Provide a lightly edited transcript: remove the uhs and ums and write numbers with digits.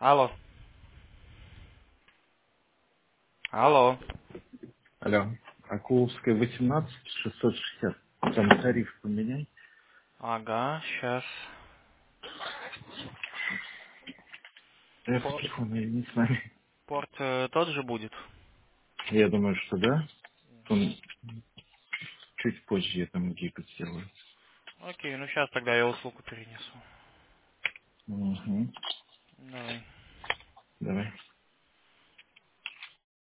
Алло. Алло. Алло. Акуловская, 18, 660. Там тариф поменяй. Ага, сейчас. Я по телефону я не знаю. Порт тот же будет? Я думаю, что да. Он чуть позже я там гигабайт сделаю. Окей, ну сейчас тогда я услугу перенесу. Угу. Давай. Давай.